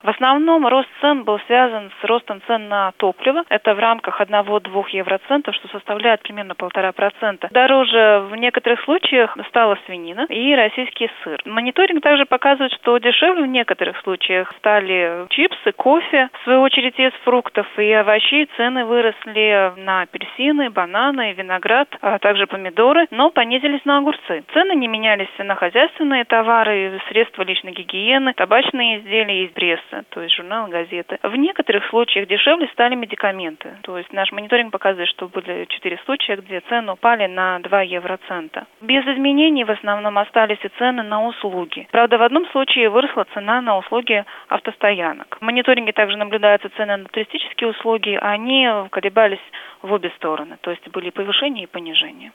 В основном рост цен был связан с ростом цен на топливо. Это в рамках 1-2 евроцентов, что составляет примерно 1,5%. Дороже в некоторых случаях стала свинина и российский сыр. Мониторинг также показывает, что дешевле в некоторых случаях стали чипсы, кофе. В свою очередь из фруктов и овощей цены выросли на апельсины, бананы, виноград, а также помидоры, но понизились на огурцы. Цены не менялись на хозяйственные товары, средства личной гигиены, табачные изделия из прессы, то есть журналы, газеты. В некоторых случаях дешевле стали медикаменты. То есть наш мониторинг показывает, что были 4 случая, где цены упали на 2 евроцента. Без изменений в основном остались и цены на услуги. Правда, в одном случае выросла цена на услуги автостоянок. В мониторинге также наблюдаются цены на туристические услуги, они колебались в обе стороны, то есть были повышения и понижения.